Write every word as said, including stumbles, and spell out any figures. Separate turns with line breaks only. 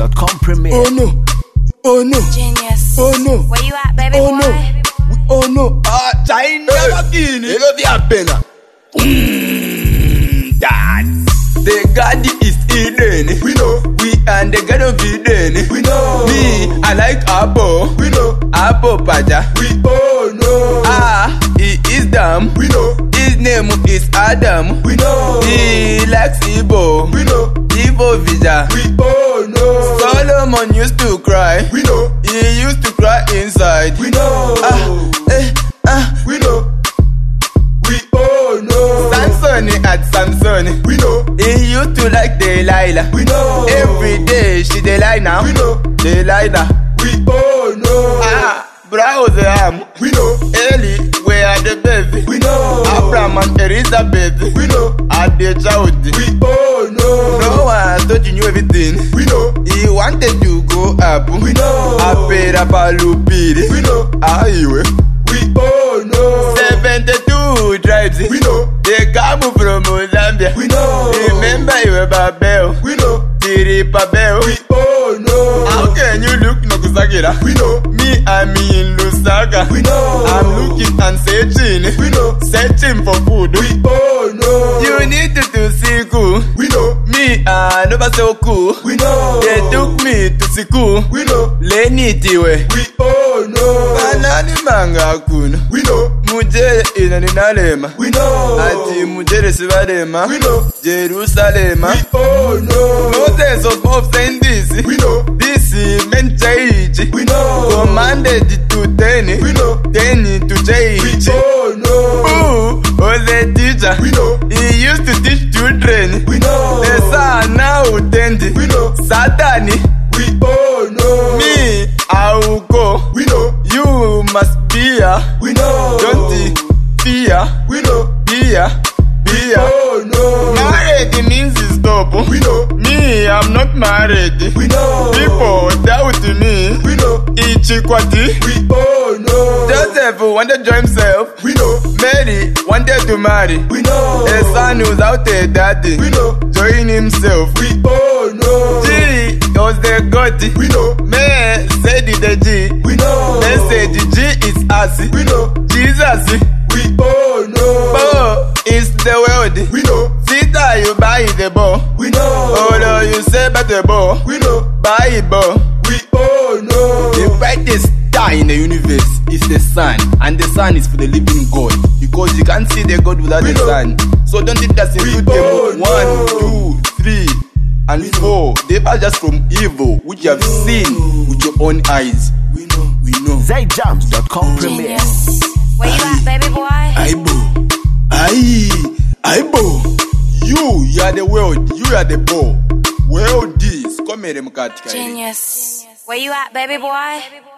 dot com premiere.
Oh no, oh no,
Genius.
oh no,
Where you at, baby
oh
boy?
no, oh no.
Ah, China Makini.
You know the apena.
Dad. The God is hidden.
We know,
We and the God of Eden.
we know.
Me, I like Apple.
We know,
Apple Paja.
we oh no.
Ah, he is dumb.
We know,
His name is Adam.
we know.
He likes Igbo.
We know,
Igbo Vija.
we oh no.
Solomon used to cry.
We know,
He used to cry inside.
we know.
Ah, eh, ah.
We know, we oh no.
Samson at Samson.
We know,
He used to like Delilah.
we know.
Every day she dey lie now.
We know,
Delilah.
we oh no.
Ah, Abraham.
We know,
Eli, where are the baby?
we know.
Abraham and Elizabeth.
We know,
Are the child.
we oh no.
No one thought you knew everything.
We know,
He wanted to go up.
we know.
Apera palupiri.
We know,
Aiwe.
we oh no.
seventy-two tribes.
We know,
They come from Zambia.
we know.
Remember you were Babel.
We know,
Tiripabel.
we oh no.
How can you look Nokusakira?
We know,
Me, I'm in Lusaka.
we know.
I'm looking and searching.
We know,
Searching for food.
we oh no.
You need to, to see cool.
We know,
Me, I never so cool.
we know.
They took me to see cool.
We know,
Lenitiwe.
we oh no.
Banani manga kuna.
We know,
Mujere ina ninalema.
we know.
Ati mujere sibalema.
We know,
Jerusalema.
we oh no.
Moses was of saying this.
We know,
This meant change.
we know.
Commanded to ten.
We know,
Ten to
we
change.
oh no.
Who was the teacher?
We know,
He used to teach children.
we know.
The son now tend.
We know,
Satan.
we oh no.
Me, I will go.
We know,
You must be here.
we know.
Don't fear.
We know,
Fear. Fear.
oh no.
Married means stop.
We know,
Me, I'm not married.
we know.
People doubt me.
We know,
Ichikwati.
we oh no.
Joseph wanted to himself.
We know,
Mary wanted to marry.
we know.
A son without a daddy.
We know,
Join himself.
we oh no.
G was the God.
We know,
Man said the G.
we know.
Message G is us.
We know,
Jesus.
we oh no.
Bo is the world.
We know,
Sita, you buy the ball.
we know.
Although you say about the ball,
We know,
buy it ball.
we oh no.
The brightest star in the universe is the sun, and the sun is for the living God, because you can't see the God without
We
the
know.
sun. So don't think that's
We
include
know.
them one, two, three, and
We know.
four. They are just from evil, which you have
know.
seen with your own eyes.
We know,
We know.
Z Jams dot com premiere.
Genius. Where you at, baby boy?
Aibo, ai, Aibo. You, you are the world. You are the ball. World is come here, Mkatika.
Genius. Where you at, baby boy?